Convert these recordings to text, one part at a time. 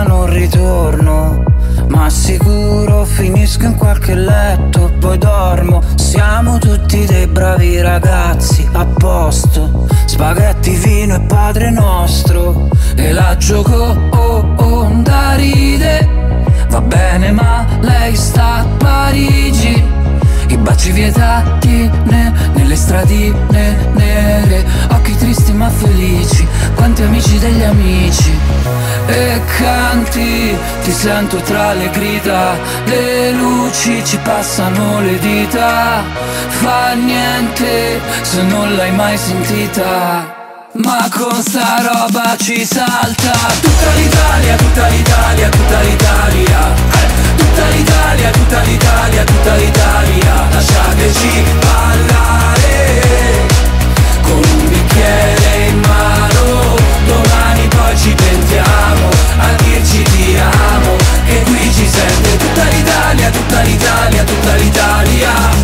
non ritorno, ma sicuro finisco in qualche letto, poi dormo. Siamo tutti dei bravi ragazzi, a posto. Spaghetti, vino e Padre Nostro. E la Gioconda ride. Va bene ma lei sta a Parigi. I baci vietati nelle stradine nere. Occhi tristi ma felici, quanti amici degli amici. E canti, ti sento tra le grida. Le luci ci passano le dita. Fa niente se non l'hai mai sentita. Ma con sta roba ci salta tutta l'Italia, tutta l'Italia, tutta l'Italia. Tutta l'Italia, tutta l'Italia, tutta l'Italia. Lasciateci ballare con un bicchiere in mano. Domani poi ci pentiamo a dirci ti amo. Che qui ci sente tutta l'Italia, tutta l'Italia, tutta l'Italia.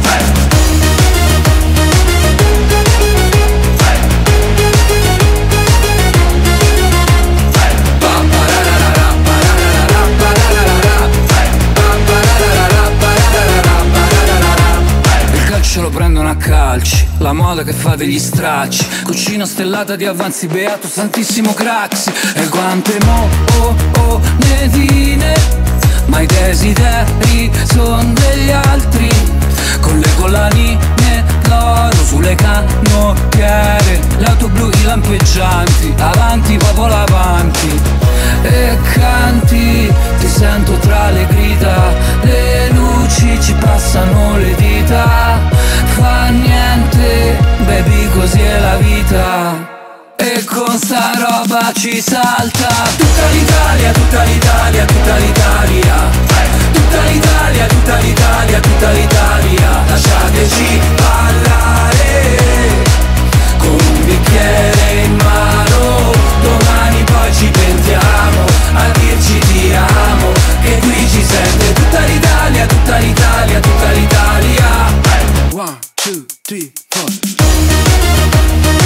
Ce lo prendono a calci, la moda che fa degli stracci. Cucina stellata di avanzi, beato santissimo Craxi. E quante monetine, ma i desideri son degli altri. Con le collanine d'oro sulle canottiere, le auto blu, i lampeggianti, avanti popolo avanti. E canti, ti sento tra le grida. Le luci ci passano le dita. Fa niente, baby, così è la vita. E con sta roba ci salta tutta l'Italia, tutta l'Italia, tutta l'Italia. Tutta l'Italia, tutta l'Italia, tutta l'Italia. Lasciateci ballare con un bicchiere in mano. Domani poi ci pentiamo a dirci ti amo. Che qui ci sente tutta l'Italia, tutta l'Italia, tutta l'Italia. 1, 2, 3, 4.